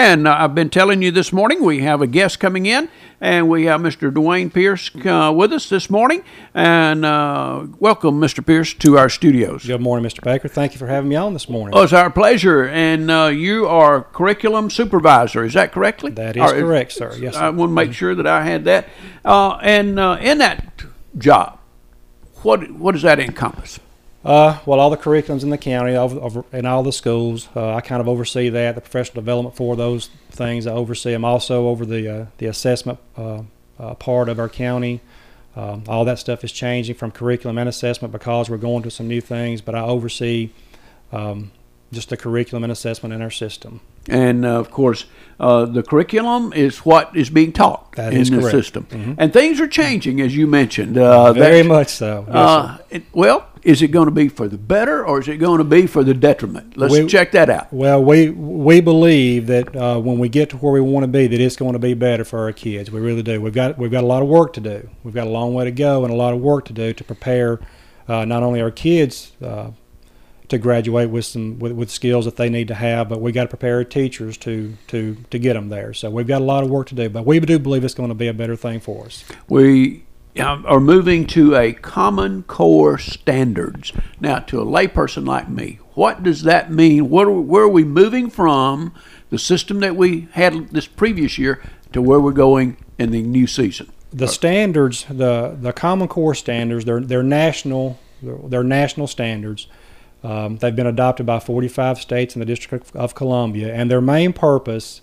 And I've been telling you this morning we have a guest coming in, and we have Mr. Dwayne Pierce with us this morning. And welcome, Mr. Pierce, to our studios. Good morning, Mr. Baker. Thank you for having me on this morning. Oh, it's our pleasure. And you are curriculum supervisor, is that correctly? That is correct, sir. Yes, sir. I want to make sure that I had that. And in that job, what does that encompass? Well, all the curriculums in the county and all the schools, I kind of oversee that, the professional development for those things. I oversee them also over the assessment part of our county. All that stuff is changing from curriculum and assessment because we're going to some new things, but I oversee just the curriculum and assessment in our system. And, of course, the curriculum is what is being taught in the system. Mm-hmm. And things are changing, as you mentioned. Very much so. Yes, well, is it going to be for the better or is it going to be for the detriment? Let's check that out. Well, we believe that when we get to where we want to be, that it's going to be better for our kids. We really do. We've got a lot of work to do. We've got a long way to go and a lot of work to do to prepare not only our kids to graduate with skills that they need to have, but we got to prepare our teachers to get them there. So we've got a lot of work to do, but we do believe it's going to be a better thing for us. We are moving to a Common Core standards. Now, to a layperson like me, what does that mean? Where are we moving from the system that we had this previous year to where we're going in the new season? The standards, the Common Core standards, they're national standards. They've been adopted by 45 states in the District of Columbia, and their main purpose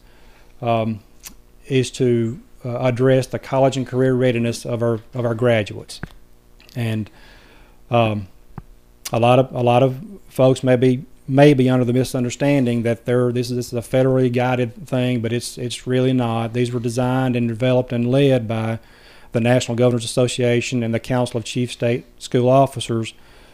is to address the college and career readiness of our graduates. And a lot of folks may be under the misunderstanding that this is a federally guided thing, but it's really not. These were designed and developed and led by the National Governors Association and the Council of Chief State School Officers,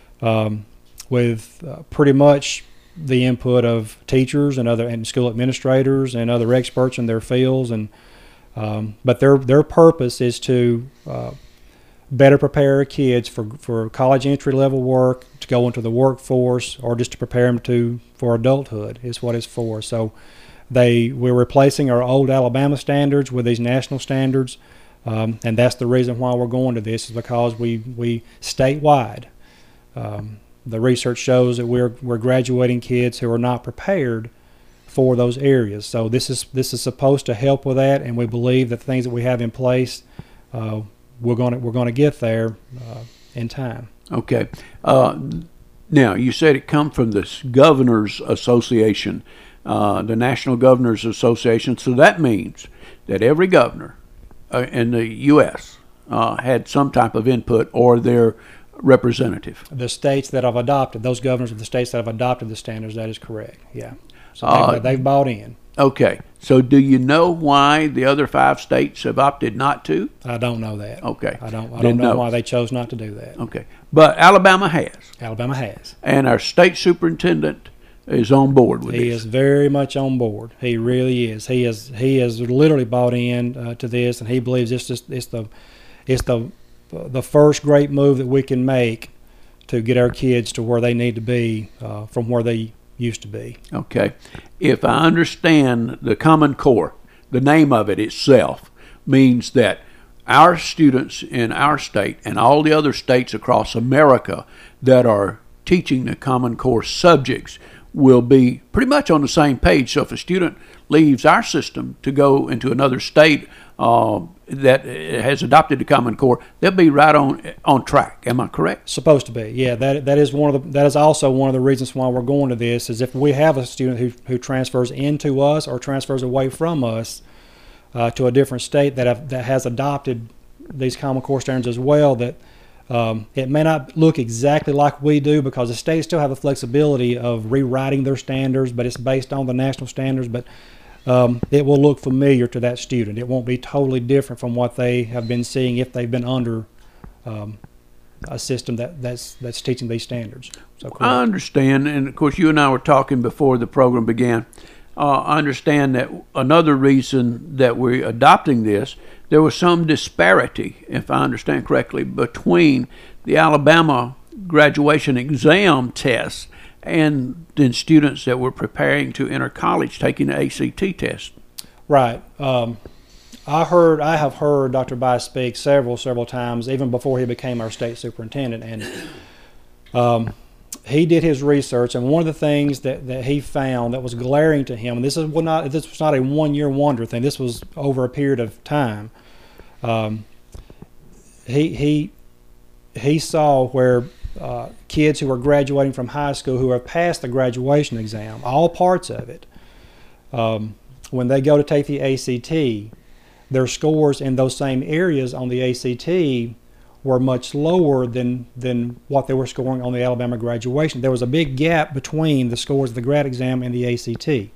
with pretty much the input of teachers and school administrators and other experts in their fields. And but their purpose is to better prepare our kids for college entry level work, to go into the workforce, or just to prepare them for adulthood is what it's for. So we're replacing our old Alabama standards with these national standards, and that's the reason why we're going to this, is because we statewide. The research shows that we're graduating kids who are not prepared for those areas. So this is supposed to help with that, and we believe that the things that we have in place, we're going to get there in time. Okay. Now you said it come from the Governors Association, the National Governors Association. So that means that every governor in the U.S. Had some type of input or their representative. The states that have adopted, those governors of the states that have adopted the standards, that is correct. Yeah. So they've bought in. Okay. So do you know why the other 5 states have opted not to? I don't know that. Okay. I don't know why they chose not to do that. Okay. But Alabama has. Alabama has. And our state superintendent is on board with this. He is very much on board. He really is. He has literally bought in to this, and he believes it's the first great move that we can make to get our kids to where they need to be from where they used to be. Okay. If I understand the Common Core, the name of it itself means that our students in our state and all the other states across America that are teaching the Common Core subjects will be pretty much on the same page. So if a student leaves our system to go into another state that has adopted the Common Core, they'll be right on track. Am I correct? Supposed to be, yeah. That is also one of the reasons why we're going to this. Is if we have a student who transfers into us or transfers away from us to a different state that has adopted these Common Core standards as well, that it may not look exactly like we do, because the states still have the flexibility of rewriting their standards, but it's based on the national standards. But it will look familiar to that student. It won't be totally different from what they have been seeing if they've been under a system that's teaching these standards. So I understand, and of course you and I were talking before the program began. I understand that another reason that we're adopting this, there was some disparity, if I understand correctly, between the Alabama graduation exam tests and then students that were preparing to enter college taking the ACT test. Right. I have heard Dr. Bice speak several times, even before he became our state superintendent, and he did his research, and one of the things that he found that was glaring to him, and this was not a 1-year wonder thing. This was over a period of time. He saw where kids who are graduating from high school, who have passed the graduation exam, all parts of it, when they go to take the ACT, their scores in those same areas on the ACT were much lower than what they were scoring on the Alabama graduation. There was a big gap between the scores of the grad exam and the ACT.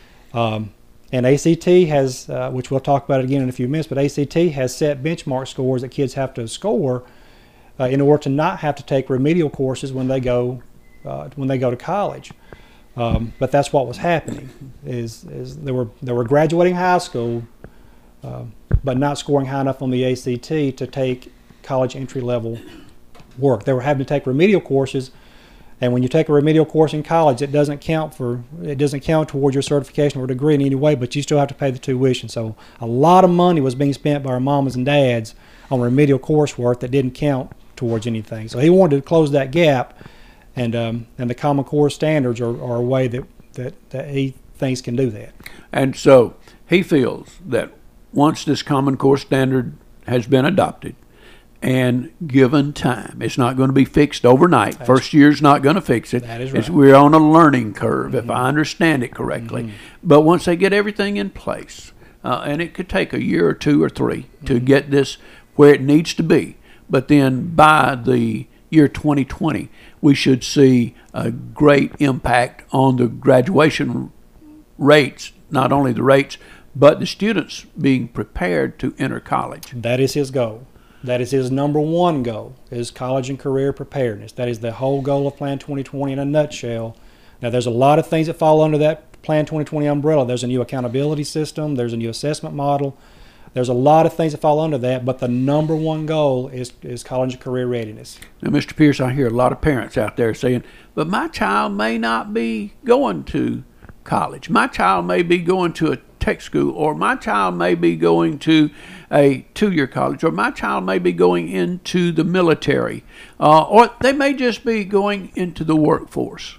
And ACT has, which we'll talk about again in a few minutes, but ACT has set benchmark scores that kids have to score in order to not have to take remedial courses when they go to college. But that's what was happening. Is they were graduating high school, but not scoring high enough on the ACT to take college entry level work. They were having to take remedial courses, and when you take a remedial course in college, it doesn't count towards your certification or degree in any way, but you still have to pay the tuition. So a lot of money was being spent by our mamas and dads on remedial coursework that didn't count towards anything. So he wanted to close that gap, and the Common Core standards are a way that he thinks can do that. And so he feels that once this Common Core standard has been adopted and given time, it's not going to be fixed overnight. First year's not going to fix it. That is right. We're on a learning curve, if I understand it correctly. But once they get everything in place, and it could take a year or 2 or 3 to get this where it needs to be, but then by the year 2020, we should see a great impact on the graduation rates, not only the rates, but the students being prepared to enter college. That is his goal. That is his number one goal, is college and career preparedness. That is the whole goal of Plan 2020 in a nutshell. Now, there's a lot of things that fall under that Plan 2020 umbrella. There's a new accountability system. There's a new assessment model. There's a lot of things that fall under that, but the number one goal is college and career readiness. Now, Mr. Pierce, I hear a lot of parents out there saying, but my child may not be going to college. My child may be going to a tech school, or my child may be going to a 2-year college, or my child may be going into the military, or they may just be going into the workforce.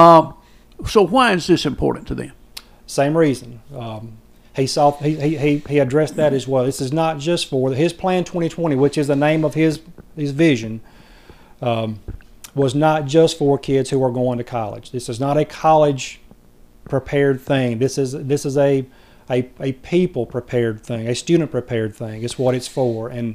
So why is this important to them? Same reason. He addressed that as well. This is not just for his Plan 2020, which is the name of his vision, was not just for kids who are going to college. This is not a college prepared thing. This is a people prepared thing, a student prepared thing. It's what it's for. And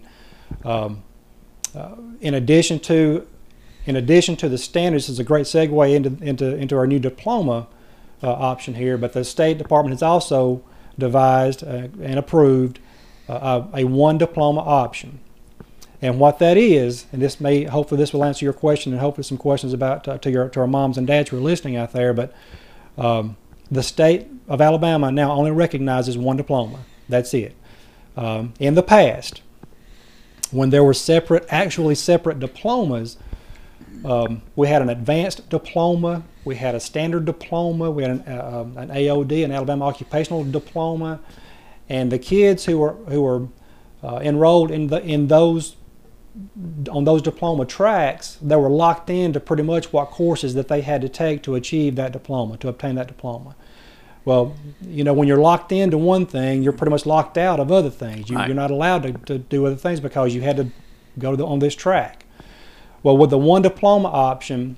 in addition to the standards, this is a great segue into our new diploma option here. But the State Department has also devised and approved a one diploma option. And what that is, and hopefully this will answer your question, and hopefully some questions about to our moms and dads who are listening out there. But the state of Alabama now only recognizes one diploma. That's it. In the past, when there were actually separate diplomas, we had an advanced diploma, we had a standard diploma, we had an AOD, an Alabama Occupational Diploma, and the kids who were enrolled on those diploma tracks, they were locked into pretty much what courses that they had to take to achieve that diploma, to obtain that diploma. Well, when you're locked into one thing, you're pretty much locked out of other things. You're not allowed to do other things because you had to go on this track. Well, with the one diploma option,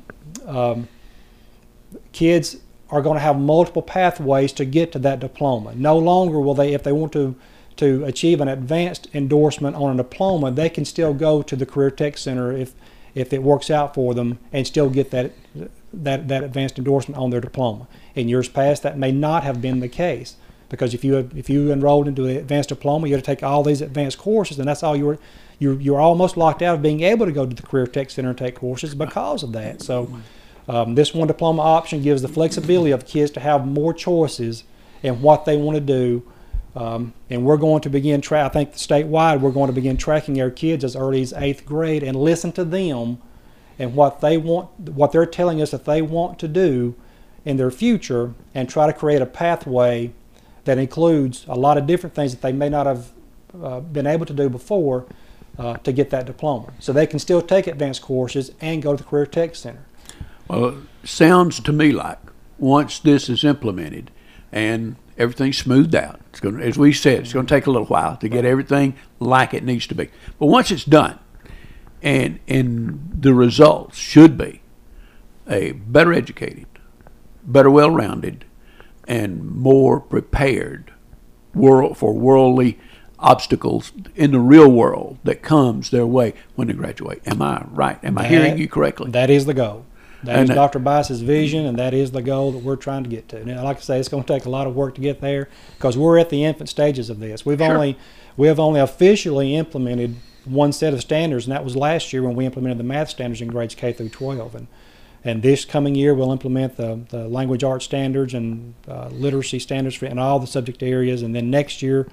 kids are going to have multiple pathways to get to that diploma. No longer will they, if they want to achieve an advanced endorsement on a diploma, they can still go to the Career Tech Center if it works out for them and still get that advanced endorsement on their diploma. In years past, that may not have been the case, because if you enrolled into the advanced diploma, you had to take all these advanced courses, and that's all you're almost locked out of being able to go to the Career Tech Center and take courses because of that. So this one diploma option gives the flexibility of kids to have more choices in what they want to do. And we're going to begin, I think statewide, we're going to begin tracking our kids as early as 8th grade and listen to them and what they're telling us that they want to do in their future, and try to create a pathway that includes a lot of different things that they may not have been able to do before to get that diploma. So they can still take advanced courses and go to the Career Tech Center. Well, it sounds to me like once this is implemented and everything's smoothed out, it's going to, as we said, it's going to take a little while to get everything like it needs to be. But once it's done, and the results should be a better educated, better well-rounded, and more prepared world for worldly obstacles in the real world that comes their way when they graduate. Am I right? Am I hearing you correctly? That is the goal. That is Dr. Bice's vision, and that is the goal that we're trying to get to. Now, like I say, it's going to take a lot of work to get there because we're at the infant stages of this. We have only officially implemented one set of standards, and that was last year when we implemented the math standards in grades K through 12. And this coming year, we'll implement the language arts standards and literacy standards in all the subject areas. And then next year,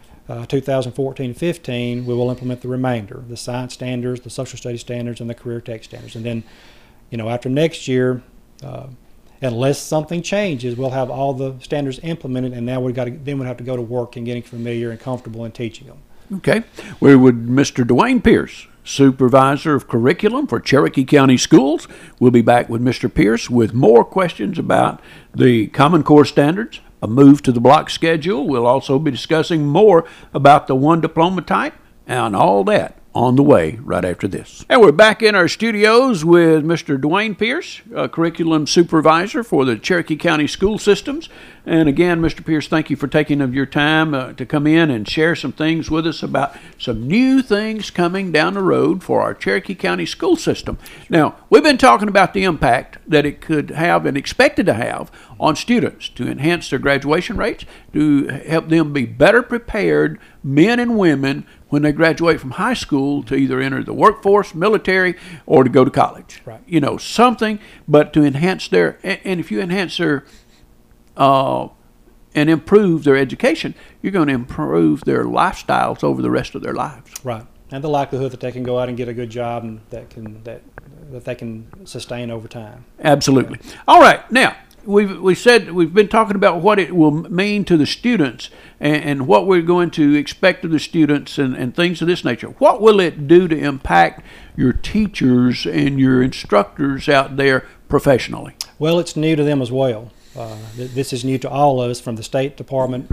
2014-15, we will implement the remainder, the science standards, the social studies standards, and the career tech standards. And then, after next year, unless something changes, we'll have all the standards implemented, and now we'll have to go to work and getting familiar and comfortable in teaching them. Okay. We're with Mr. Dwayne Pierce, Supervisor of Curriculum for Cherokee County Schools. We'll be back with Mr. Pierce with more questions about the Common Core standards, a move to the block schedule. We'll also be discussing more about the one diploma type and all that on the way right after this. And we're back in our studios with Mr. Dwayne Pierce, Curriculum Supervisor for the Cherokee County School Systems. And again, Mr. Pierce, thank you for taking of your time to come in and share some things with us about some new things coming down the road for our Cherokee County school system. Now, we've been talking about the impact that it could have and expected to have on students to enhance their graduation rates, to help them be better prepared, men and women, when they graduate from high school to either enter the workforce, military, or to go to college. Right. Something, but to enhance their, and if you enhance their, and improve their education, you're going to improve their lifestyles over the rest of their lives. Right. And the likelihood that they can go out and get a good job and that they can sustain over time. Absolutely. Okay. All right. Now, we've been talking about what it will mean to the students and what we're going to expect of the students and things of this nature. What will it do to impact your teachers and your instructors out there professionally? Well, it's new to them as well. This is new to all of us, from the State Department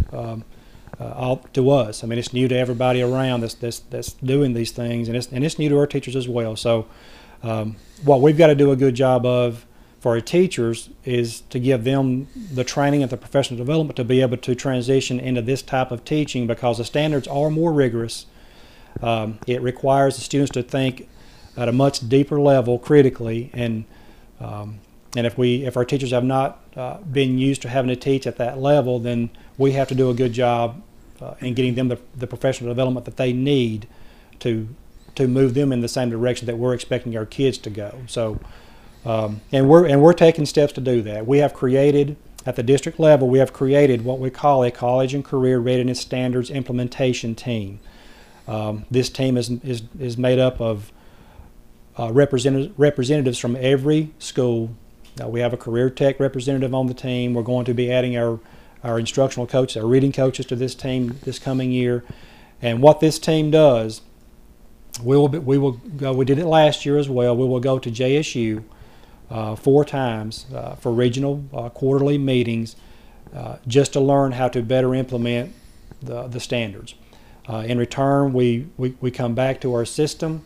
to us. I mean, it's new to everybody around that's doing these things, and it's new to our teachers as well. So what we've got to do a good job of for our teachers is to give them the training and the professional development to be able to transition into this type of teaching, because the standards are more rigorous. It requires the students to think at a much deeper level critically, and if our teachers have not been used to having to teach at that level, then we have to do a good job in getting them the professional development that they need to move them in the same direction that we're expecting our kids to go. So. And we're taking steps to do that. We have created, at the district level, we have created what we call a College and Career Readiness Standards Implementation Team. This team is made up of representatives from every school. We have a career tech representative on the team. We're going to be adding our instructional coaches, our reading coaches, to this team this coming year. And what this team does, we will go. We did it last year as well. We will go to JSU 4 times for regional quarterly meetings, just to learn how to better implement the standards. In return, we come back to our system,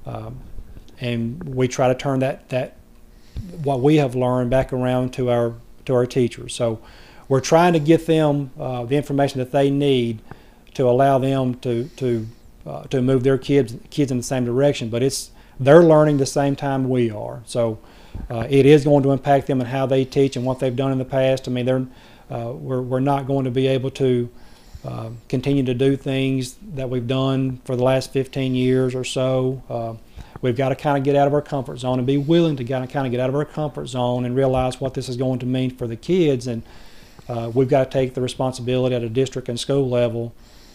and we try to turn that what we have learned back around to our teachers. So we're trying to get them the information that they need to allow them to move their kids in the same direction. But they're learning the same time we are. So it is going to impact them and how they teach and what they've done in the past. I mean, we're not going to be able to continue to do things that we've done for the last 15 years or so. We've got to kind of get out of our comfort zone and be willing to kind of get out of our comfort zone and realize what this is going to mean for the kids. And we've got to take the responsibility at a district and school level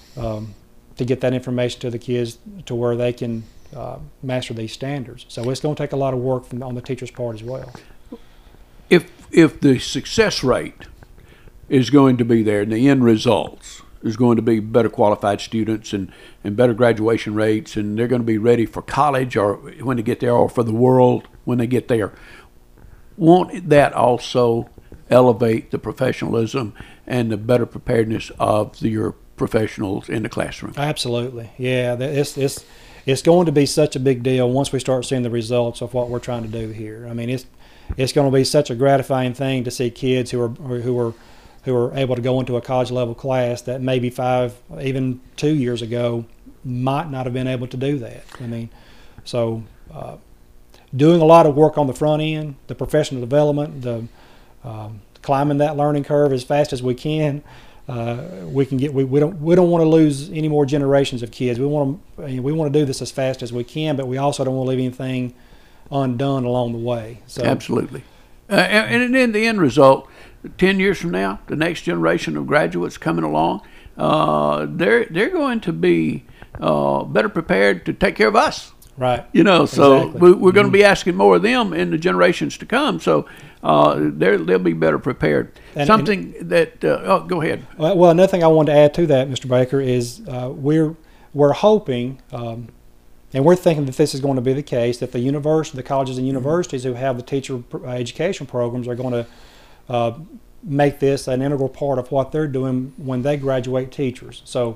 to get that information to the kids to where they can master these standards. So it's going to take a lot of work on the teacher's part as well. If the success rate is going to be there, and the end results is going to be better qualified students and better graduation rates, and they're going to be ready for college or when they get there, or for the world when they get there. Won't that also elevate the professionalism and the better preparedness of your professionals in the classroom? Absolutely, yeah. It's going to be such a big deal once we start seeing the results of what we're trying to do here. I mean, it's going to be such a gratifying thing to see kids who are able to go into a college level class that maybe 5, even 2 years ago might not have been able to do that. I mean, so doing a lot of work on the front end, the professional development, the climbing that learning curve as fast as we can. We don't want to lose any more generations of kids. We want to do this as fast as we can, but we also don't want to leave anything undone along the way. So absolutely. And in the end result, 10 years from now, the next generation of graduates coming along, they're going to be better prepared to take care of us. Right. So exactly. we're going to be asking more of them in the generations to come. So they'll be better prepared. Go ahead. Well, another thing I wanted to add to that, Mr. Baker, is we're hoping, and we're thinking that this is going to be the case, that the colleges and universities who have the teacher education programs are going to make this an integral part of what they're doing when they graduate teachers. So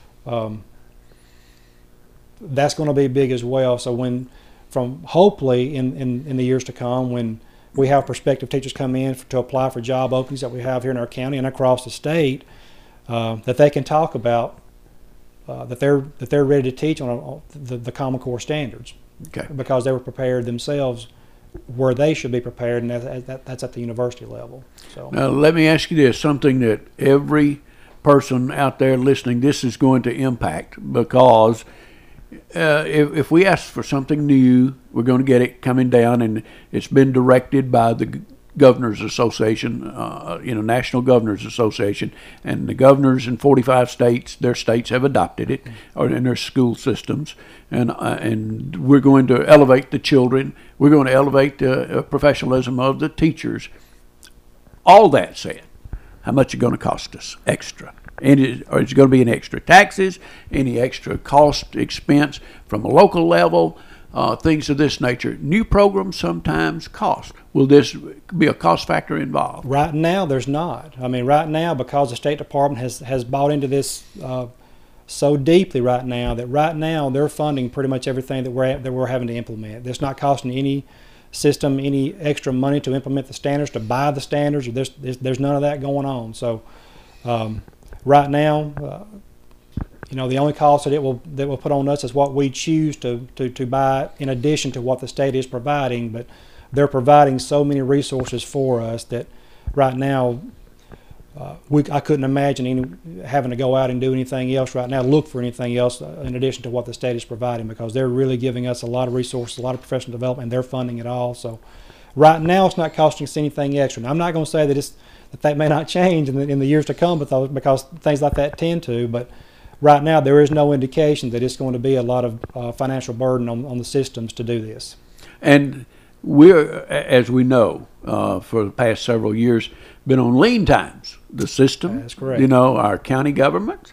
that's going to be big as well. So hopefully in the years to come, when we have prospective teachers come in to apply for job openings that we have here in our county and across the state, that they can talk about that they're ready to teach on the Common Core standards, okay, because they were prepared themselves where they should be prepared, and that's at the university level. So now let me ask you this: something that every person out there listening, this is going to impact, because if we ask for something new, we're going to get it coming down, and it's been directed by the Governors Association, National Governors Association, and the governors in 45 states, their states have adopted it, or in their school systems, and we're going to elevate the children. We're going to elevate the professionalism of the teachers. All that said, how much is it going to cost us extra? Or is it going to be an extra taxes, any extra cost, expense from a local level, things of this nature? New programs sometimes cost. Will this be a cost factor involved? Right now, there's not. I mean, right now, because the State Department has bought into this so deeply right now, they're funding pretty much everything that we're having to implement. It's not costing any system any extra money to implement the standards, to buy the standards. There's none of that going on. So right now, the only cost that will put on us is what we choose to buy in addition to what the state is providing. But they're providing so many resources for us that right now I couldn't imagine having to go out and do anything else right now, look for anything else in addition to what the state is providing, because they're really giving us a lot of resources, a lot of professional development, and they're funding it all. So right now it's not costing us anything extra. Now, I'm not going to say that may not change in the years to come, because things like that tend to, but right now there is no indication that it's going to be a lot of financial burden on the systems to do this. And we're, as we know, for the past several years, been on lean times. The system, that's correct. Our county governments,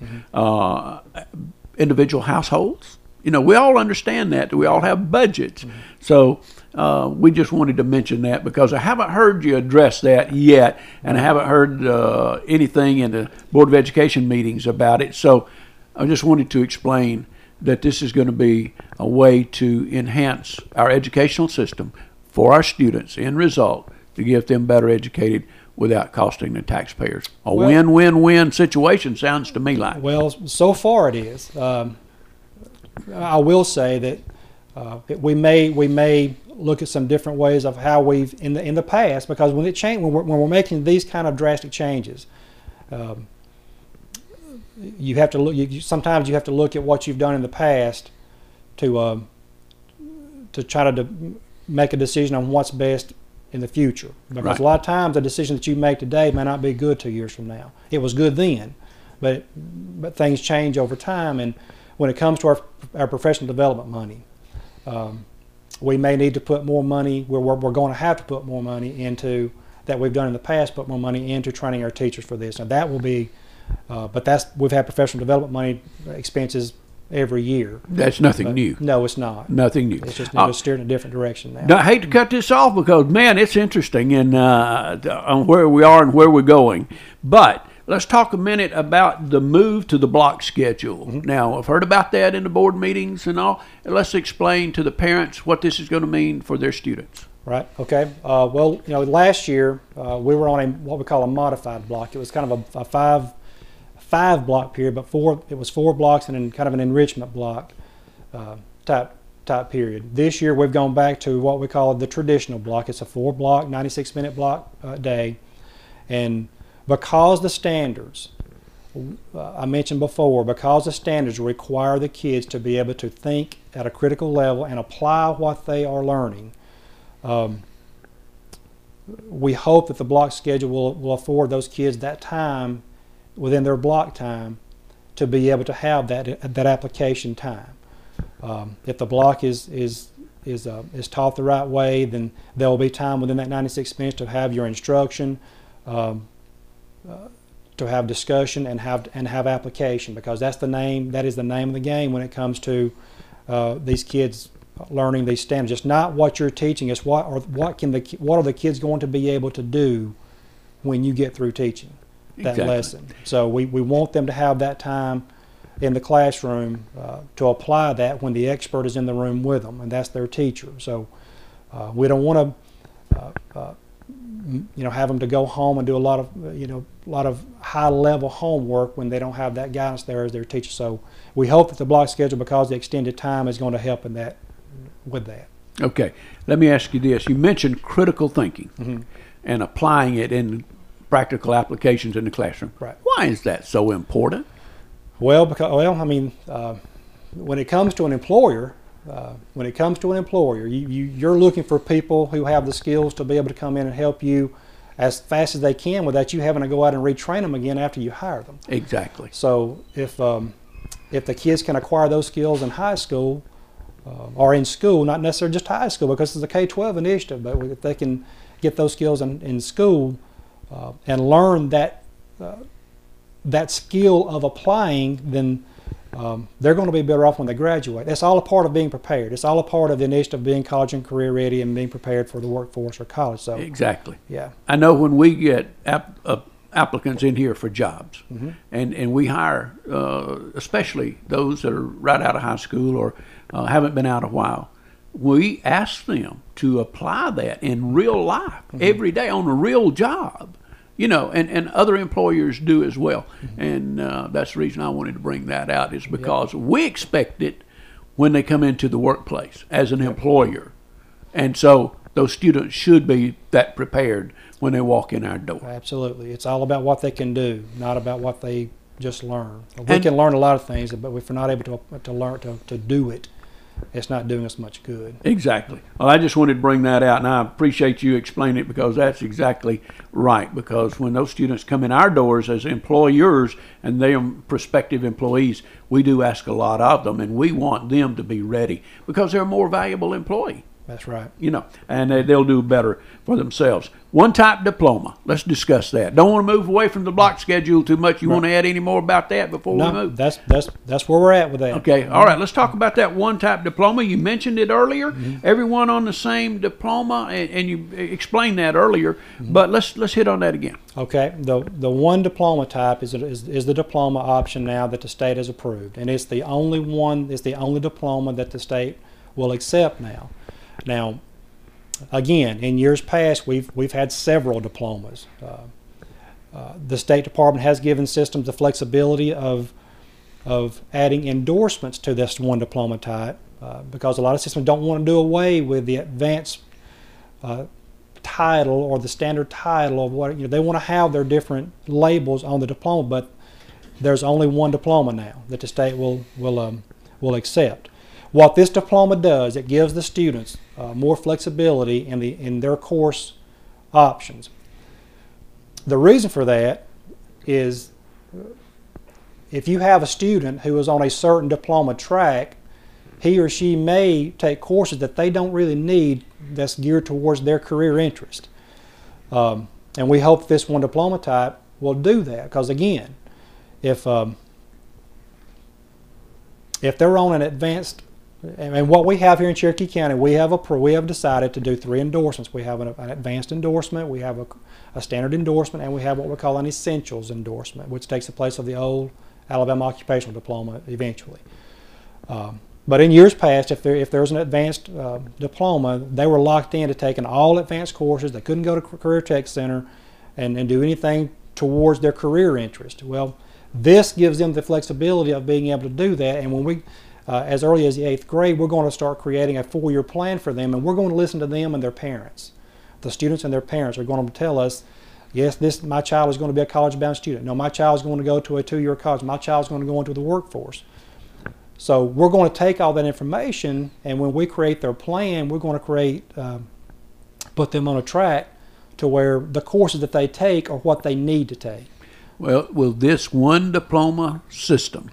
individual households. We all understand that we all have budgets. Mm-hmm. So we just wanted to mention that, because I haven't heard you address that yet, and I haven't heard anything in the Board of Education meetings about it. So I just wanted to explain that this is going to be a way to enhance our educational system for our students, in result, to get them better educated without costing the taxpayers. Win-win-win situation, sounds to me like. Well, so far it is. I will say that we may look at some different ways of how we've in the past, because when we're making these kind of drastic changes, you have to look. Sometimes you have to look at what you've done in the past to try to make a decision on what's best in the future. Because right. A lot of times the decision that you make today may not be good 2 years from now. It was good then, but things change over time. And when it comes to our professional development money, we may need to put more money. We're going to have to put more money into that we've done in the past, put more money into training our teachers for this. Now that will be, we've had professional development money expenses every year. That's nothing new. No, it's not. Nothing new. It's just steered in a different direction now. I hate to cut this off because, man, it's interesting on where we are and where we're going. But let's talk a minute about the move to the block schedule. Mm-hmm. Now, I've heard about that in the board meetings and all. And let's explain to the parents what this is going to mean for their students. Right. Okay. Well, last year we were on what we call a modified block. It was kind of a five block period, but it was 4 blocks and then kind of an enrichment block type period. This year we've gone back to what we call the traditional block. It's a 4 block, 96-minute block day, and because the standards I mentioned before, because the standards require the kids to be able to think at a critical level and apply what they are learning. We hope that the block schedule will afford those kids that time within their block time to be able to have that application time. If the block is taught the right way, then there will be time within that 96 minutes to have your instruction, to have discussion, and have application, because that is the name of the game when it comes to these kids learning these standards. It's not what you're teaching; it's what are the kids going to be able to do when you get through teaching that lesson. So we want them to have that time in the classroom to apply that when the expert is in the room with them, and that's their teacher. So we don't want to have them to go home and do a lot of high-level homework when they don't have that guidance there as their teacher. So we hope that the block schedule, because the extended time, is going to help with that. Okay, let me ask you this. You mentioned critical thinking Mm-hmm. and applying it in practical applications in the classroom. Right. Why is that so important? Well, when it comes to an employer, you're looking for people who have the skills to be able to come in and help you as fast as they can without you having to go out and retrain them again after you hire them. Exactly. So if the kids can acquire those skills in high school or in school, not necessarily just high school, because it's a K-12 initiative, but if they can get those skills in school and learn that skill of applying, then they're going to be better off when they graduate. That's all a part of being prepared. It's all a part of the initiative of being college and career ready and being prepared for the workforce or college. So exactly. Yeah. I know when we get applicants in here for jobs, Mm-hmm. and we hire, especially those that are right out of high school or haven't been out a while, we ask them to apply that in real life, mm-hmm. every day on a real job. And other employers do as well. Mm-hmm. And that's the reason I wanted to bring that out, is because we expect it when they come into the workplace as an employer. And so those students should be that prepared when they walk in our door. Absolutely. It's all about what they can do, not about what they just learn. We can learn a lot of things, but if we're not able to learn to do it, it's not doing us much good. Exactly. Well, I just wanted to bring that out, and I appreciate you explaining it, because that's exactly right. Because when those students come in our doors as employers and they are prospective employees, we do ask a lot of them, and we want them to be ready because they're a more valuable employee. That's right. And they'll do better for themselves. One-type diploma. Let's discuss that. Don't want to move away from the block schedule too much. You want to add any more about that before we move? That's where we're at with that. Okay. All right. Let's talk about that one-type diploma. You mentioned it earlier. Mm-hmm. Everyone on the same diploma, and you explained that earlier. Mm-hmm. But let's hit on that again. Okay. The one diploma type is the diploma option now that the state has approved, and it's the only one. It's the only diploma that the state will accept now. Now, again, in years past, we've had several diplomas. The State Department has given systems the flexibility of adding endorsements to this one diploma type, because a lot of systems don't want to do away with the advanced title or the standard title of what they want to have their different labels on the diploma, but there's only one diploma now that the state will accept. What this diploma does, it gives the students more flexibility in their course options. The reason for that is if you have a student who is on a certain diploma track, he or she may take courses that they don't really need that's geared towards their career interest. And we hope this one diploma type will do that, because again, if they're on an advanced, and what we have here in Cherokee County, we have decided to do 3 endorsements. We have an advanced endorsement, we have a standard endorsement, and we have what we call an essentials endorsement, which takes the place of the old Alabama occupational diploma eventually. But in years past, if there's an advanced diploma, they were locked into taking all advanced courses. They couldn't go to Career Tech Center and do anything towards their career interest. Well, this gives them the flexibility of being able to do that. And when we, as early as the 8th grade, we're going to start creating a 4-year plan for them, and we're going to listen to them and their parents. The students and their parents are going to tell us, yes, my child is going to be a college-bound student. No, my child is going to go to a 2-year college. My child is going to go into the workforce. So we're going to take all that information, and when we create their plan, we're going to put them on a track to where the courses that they take are what they need to take. Well, will this one diploma system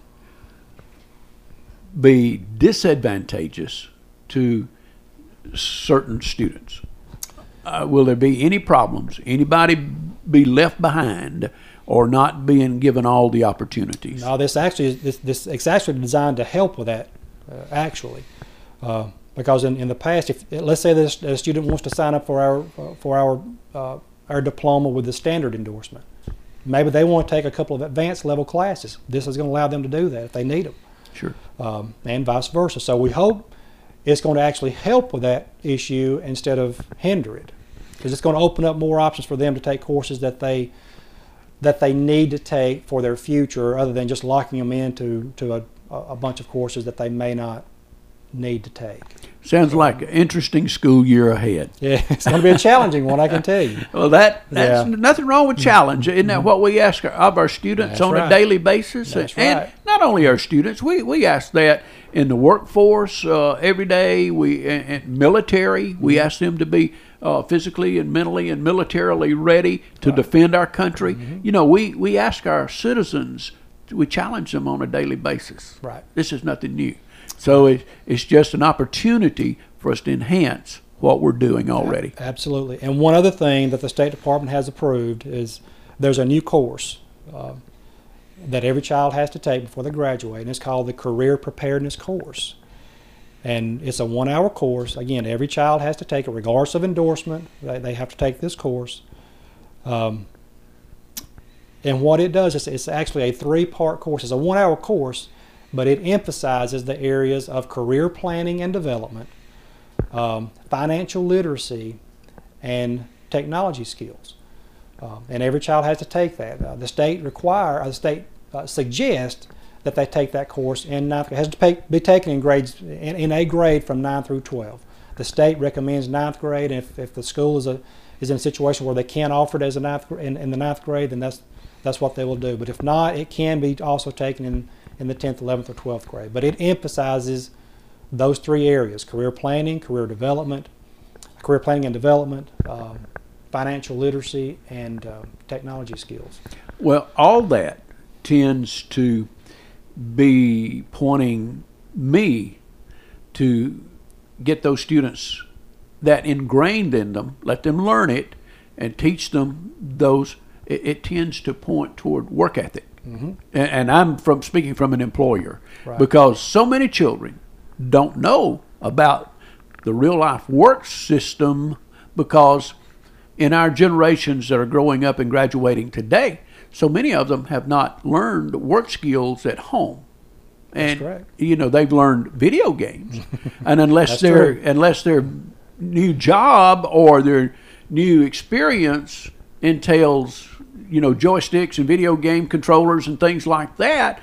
be disadvantageous to certain students? Will there be any problems? Anybody be left behind or not being given all the opportunities? No, it's actually designed to help with that, actually. Because in the past, let's say that a student wants to sign up for our diploma with the standard endorsement, maybe they want to take a couple of advanced level classes. This is going to allow them to do that if they need them. Sure. And vice versa. So we hope it's going to actually help with that issue instead of hinder it, because it's going to open up more options for them to take courses that they need to take for their future, other than just locking them into a bunch of courses that they may not need to take. Sounds like an interesting school year ahead. Yeah, it's going to be a challenging one, I can tell you. Well, that's nothing wrong with challenge. Isn't that what we ask of our students on a daily basis? That's and right. not only our students, we ask that in the workforce every day. In military, we ask them to be physically and mentally and militarily ready to defend our country. You know, we ask our citizens, we challenge them on a daily basis. Right. This is nothing new. So it's just an opportunity for us to enhance what we're doing already. Absolutely. And one other thing that the State Department has approved is there's a new course that every child has to take before they graduate, and it's called the Career Preparedness Course. And it's a 1-hour course. Again, every child has to take it regardless of endorsement. They have to take this course. And what it does is it's actually a 3-part course. It's a 1-hour course, but it emphasizes the areas of career planning and development, financial literacy, and technology skills. And every child has to take that. The state suggests that they take that course in 9th grade. It has to be taken in grades in a grade from 9 through 12. The state recommends 9th grade, and if the school is in a situation where they can't offer it as in the 9th grade, then that's what they will do. But if not, it can be also taken in the 10th, 11th, or 12th grade. But it emphasizes those 3 areas: career planning, career planning and development, financial literacy, and technology skills. Well, all that tends to be pointing me to get those students that ingrained in them, let them learn it, and teach them those. It tends to point toward work ethic. Mm-hmm. And I'm speaking from an employer, right, because so many children don't know about the real life work system, because in our generations that are growing up and graduating today, so many of them have not learned work skills at home. And, correct, they've learned video games. And unless their new job or their new experience entails, joysticks and video game controllers and things like that,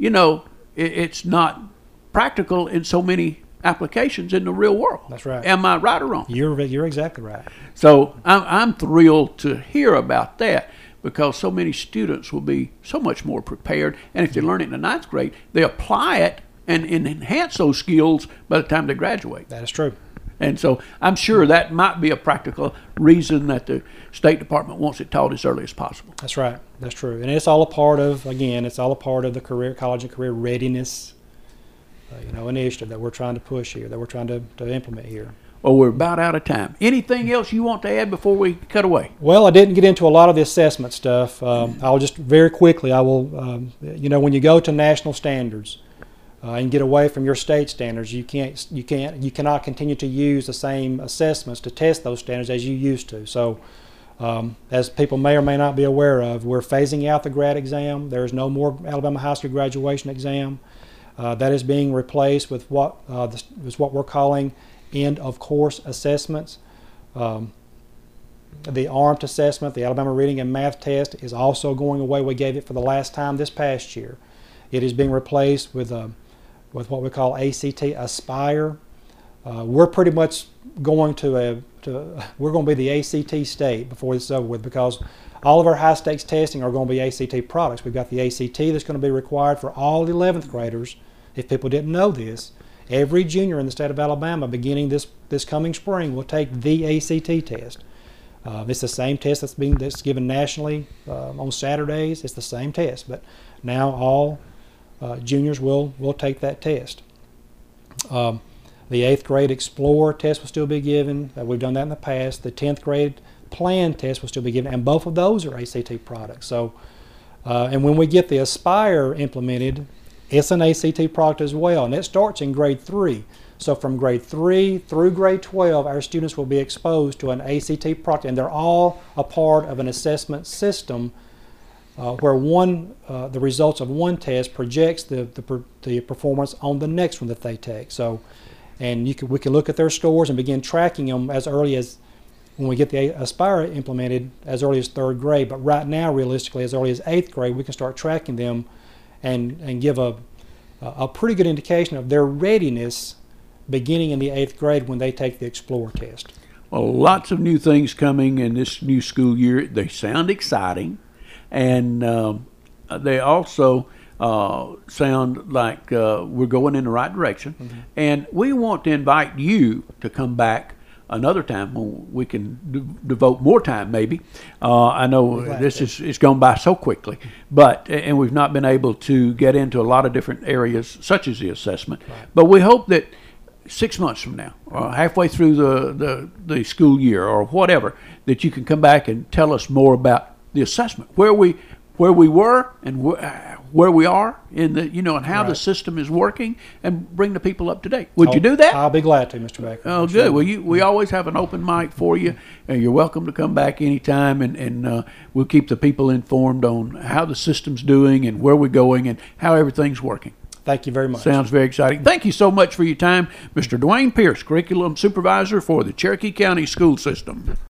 it's not practical in so many applications in the real world. That's right. Am I right or wrong? You're exactly right. So I'm thrilled to hear about that, because so many students will be so much more prepared, and if they learn it in the 9th grade, they apply it and enhance those skills by the time they graduate. That is true. And so I'm sure that might be a practical reason that the State Department wants it taught as early as possible. That's right. That's true. And it's all a part of the college and career readiness initiative that we're trying to push here, that we're trying to implement here. or we're about out of time. Anything else you want to add before we cut away? Well, I didn't get into a lot of the assessment stuff. I'll just very quickly, I will, when you go to national standards and get away from your state standards, you cannot continue to use the same assessments to test those standards as you used to. So, as people may or may not be aware of, we're phasing out the grad exam. There's no more Alabama high school graduation exam. That is being replaced with what we're calling end of course assessments. The ARMT assessment, the Alabama Reading and Math Test, is also going away. We gave it for the last time this past year. It is being replaced with what we call ACT Aspire. We're pretty much going we're going to be the ACT state before this is over with, because all of our high stakes testing are going to be ACT products. We've got the ACT that's going to be required for all 11th graders. If people didn't know this, every junior in the state of Alabama beginning this coming spring will take the ACT test. It's the same test that's given nationally on Saturdays. It's the same test, but now all juniors will take that test. The 8th grade Explorer test will still be given. We've done that in the past. The 10th grade Plan test will still be given, and both of those are ACT products. So, and when we get the Aspire implemented, it's an ACT product as well, and it starts in grade 3. So from grade 3 through grade 12, our students will be exposed to an ACT product, and they're all a part of an assessment system where the results of one test projects the performance on the next one that they take. So, and we can look at their scores and begin tracking them as early as when we get the Aspire implemented, as early as 3rd grade. But right now, realistically, as early as 8th grade, we can start tracking them and give a pretty good indication of their readiness beginning in the 8th grade when they take the Explorer test. Well, lots of new things coming in this new school year. They sound exciting, and they also sound like we're going in the right direction. Mm-hmm. And we want to invite you to come back another time when we can devote more time, maybe. I know it's gone by so quickly, and we've not been able to get into a lot of different areas, such as the assessment. Right. But we hope that 6 months from now, or halfway through the school year, or whatever, that you can come back and tell us more about the assessment, where we were and where we are in the, and how the system is working, and bring the people up to date. Would you do that? I'll be glad to, Mr. Baker. Oh, good. Sure. Well, we always have an open mic for you, and you're welcome to come back anytime, and we'll keep the people informed on how the system's doing and where we're going and how everything's working. Thank you very much. Sounds very exciting. Thank you so much for your time, Mr. Dwayne Pierce, Curriculum Supervisor for the Cherokee County School System.